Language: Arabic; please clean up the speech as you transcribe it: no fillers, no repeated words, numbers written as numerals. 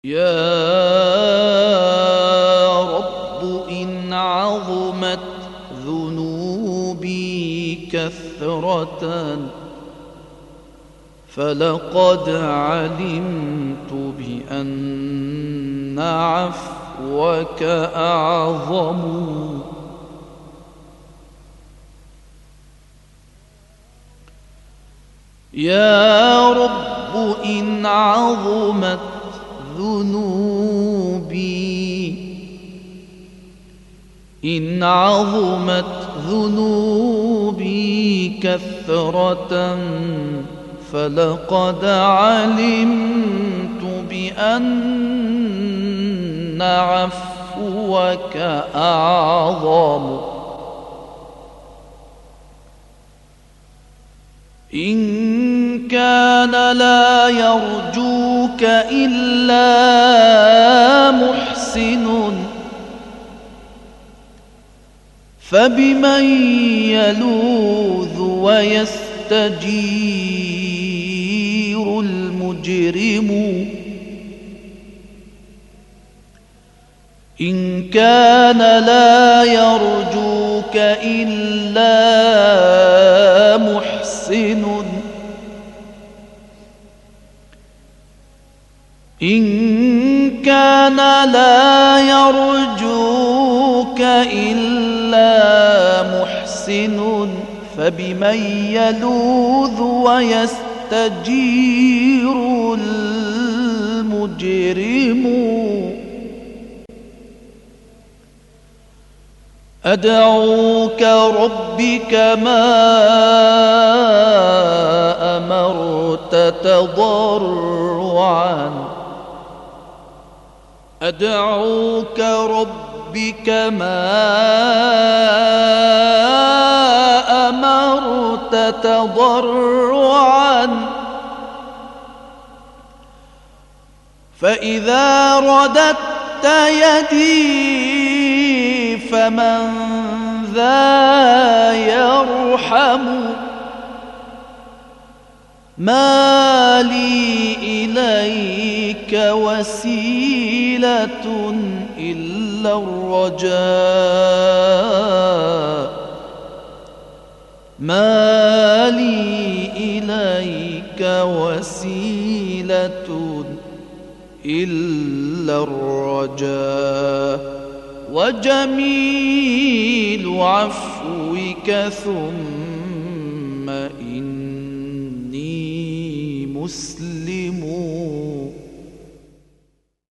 يا رب إن عظمت ذنوبي كثرة فلقد علمت بأن عفوك أعظم. يا رب إن عظمت ذنوبي كثرة فلقد علمت بأن عفوك أعظم. إن كان لا يرجوك إلا محسن فبمن يلوذ ويستجير المجرم. إن كان لا يرجوك إلا محسن إن كان لا يرجوك إلا محسن فبمن يلوذ ويستجير المجرم. أدعوك ربي كما أمرت تضرعا أدعوك ربي كما أمرت تضرعا فإذا رددت يدي فمن ذا يرحم. ما لي إليك وسيلة إلا الرجاء ما لي إليك وسيلة إلا الرجاء وجميل عفوك ثم إني مسلم.